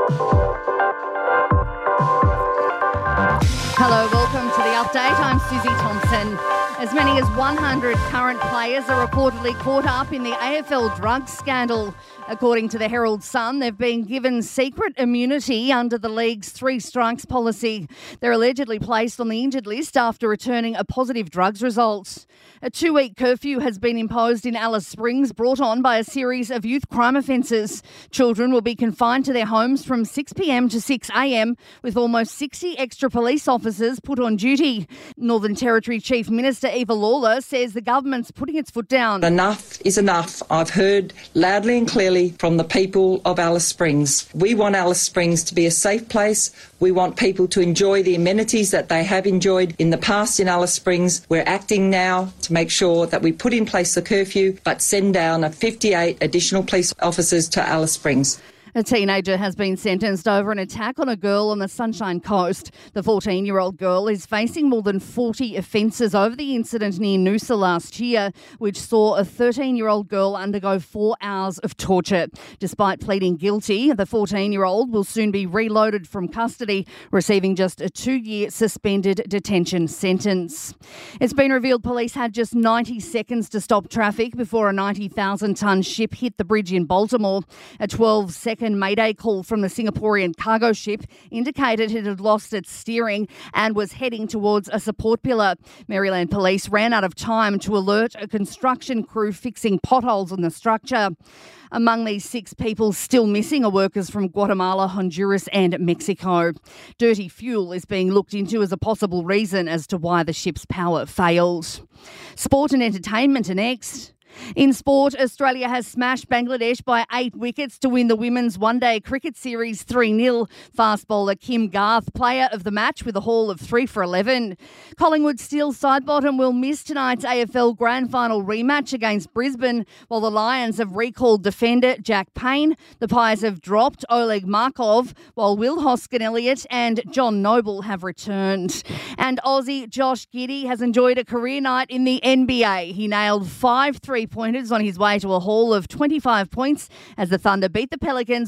Hello, welcome to the update. I'm Susie Thompson. As many as 100 current players are reportedly caught up in the AFL drugs scandal. According to the Herald Sun, they've been given secret immunity under the league's 3 strikes policy. They're allegedly placed on the injured list after returning a positive drugs result. A 2-week curfew has been imposed in Alice Springs, brought on by a series of youth crime offences. Children will be confined to their homes from 6 p.m. to 6 a.m, with almost 60 extra police officers put on duty. Northern Territory Chief Minister Eva Lawler says the government's putting its foot down. Enough is enough. I've heard loudly and clearly from the people of Alice Springs. We want Alice Springs to be a safe place. We want people to enjoy the amenities that they have enjoyed in the past in Alice Springs. We're acting now to make sure that we put in place the curfew but send down 58 additional police officers to Alice Springs. A teenager has been sentenced over an attack on a girl on the Sunshine Coast. The 14-year-old girl is facing more than 40 offences over the incident near Noosa last year, which saw a 13-year-old girl undergo 4 hours of torture. Despite pleading guilty, the 14-year-old will soon be reloaded from custody, receiving just a 2-year suspended detention sentence. It's been revealed police had just 90 seconds to stop traffic before a 90,000-tonne ship hit the bridge in Baltimore. A 12-second mayday call from the Singaporean cargo ship indicated it had lost its steering and was heading towards a support pillar. Maryland police ran out of time to alert a construction crew fixing potholes in the structure. Among these 6 people still missing are workers from Guatemala, Honduras and Mexico. Dirty fuel is being looked into as a possible reason as to why the ship's power failed. Sport and entertainment are next. In sport, Australia has smashed Bangladesh by 8 wickets to win the Women's One-Day Cricket Series 3-0. Fast bowler Kim Garth, player of the match with a haul of 3 for 11. Collingwood Steel Sidebottom will miss tonight's AFL Grand Final rematch against Brisbane, while the Lions have recalled defender Jack Payne. The Pies have dropped Oleg Markov, while Will Hoskin-Elliott and John Noble have returned. And Aussie Josh Giddey has enjoyed a career night in the NBA. He nailed 5 3-pointers on his way to a haul of 25 points as the Thunder beat the Pelicans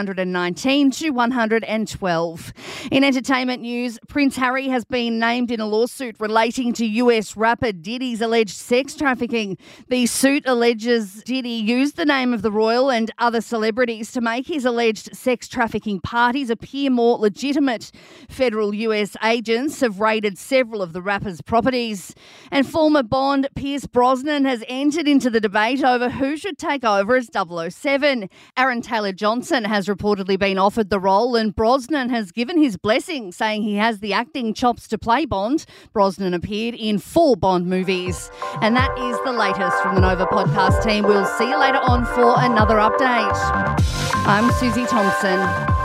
119-112. In entertainment news, Prince Harry has been named in a lawsuit relating to US rapper Diddy's alleged sex trafficking. The suit alleges Diddy used the name of the royal and other celebrities to make his alleged sex trafficking parties appear more legitimate. Federal US agents have raided several of the rapper's properties. And former Bond Pierce Brosnan has entered into the debate over who should take over as 007. Aaron Taylor-Johnson has reportedly been offered the role and Brosnan has given his blessing, saying he has the acting chops to play Bond. Brosnan appeared in 4 Bond movies. And that is the latest from the Nova podcast team. We'll see you later on for another update. I'm Susie Thompson.